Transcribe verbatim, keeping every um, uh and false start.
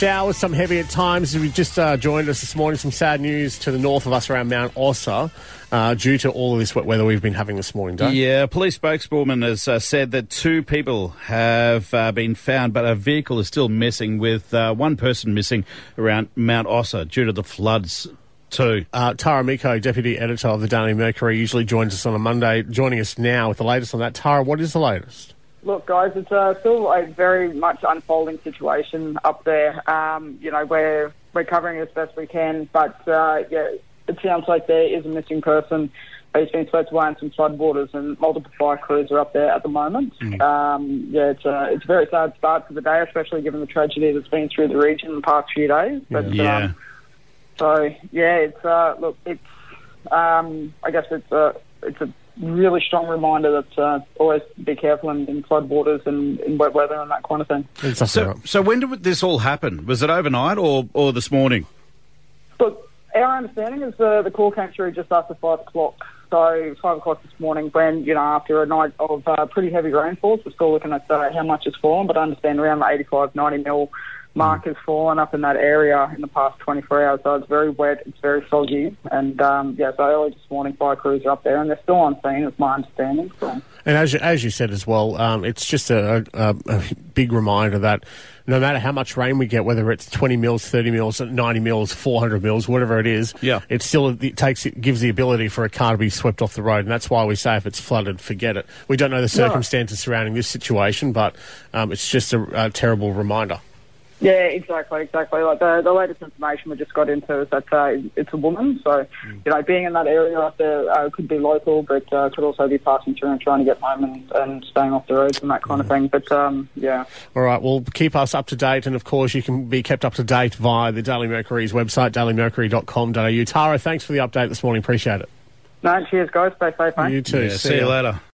showers, some heavy at times. We just uh, joined us this morning. Some sad news to the north of us around Mount Ossa uh, due to all of this wet weather we've been having this morning, Dave. Yeah, police spokeswoman has uh, said that two people have uh, been found, but a vehicle is still missing, with uh, one person missing around Mount Ossa due to the floods too. Uh, Tara Miko, Deputy Editor of the Daily Mercury, usually joins us on a Monday, joining us now with the latest on that. Tara, what is the latest? Look, guys, it's uh, still a very much unfolding situation up there. Um, you know, we're, we're covering it as best we can, but uh, yeah, it sounds like there is a missing person who's been swept away in some floodwaters, and multiple fire crews are up there at the moment. Mm. Um, yeah, it's a, it's a very sad start to the day, especially given the tragedy that's been through the region in the past few days. But, yeah. Um, so, yeah, it's, uh, look, it's, um, I guess it's a, it's a really strong reminder that uh, always be careful in, in floodwaters and in wet weather and that kind of thing. So, so when did this all happen? Was it overnight or, or this morning? Look, our understanding is uh, the call came through just after five o'clock. So five o'clock this morning, when, you know, after a night of uh, pretty heavy rainfalls, we're still looking at uh, how much has fallen, but I understand around the eighty-five, ninety mil mark has fallen up in that area in the past twenty-four hours. So it's very wet, it's very soggy, and um, yeah, so early this morning, fire crews are up there, and they're still on scene, is my understanding. So. And as you, as you said as well, um, it's just a, a, a big reminder that no matter how much rain we get, whether it's twenty mils, thirty mils, ninety mils, four hundred mils, whatever it is, yeah. it still it takes it gives the ability for a car to be swept off the road, and that's why we say if it's flooded, forget it. We don't know the circumstances no. surrounding this situation, but um, it's just a, a terrible reminder. Yeah, exactly, exactly. Like the, the latest information we just got into is that uh, it's a woman. So, you know, being in that area up there uh, could be local, but uh, could also be passing through and trying to get home and, and staying off the roads and that kind of thing. But, um, yeah. All right, well, keep us up to date. And, of course, you can be kept up to date via the Daily Mercury's website, daily mercury dot com dot a u. Tara, thanks for the update this morning. Appreciate it. No, cheers, guys. Stay safe, mate. You too. Yeah, see, see you later.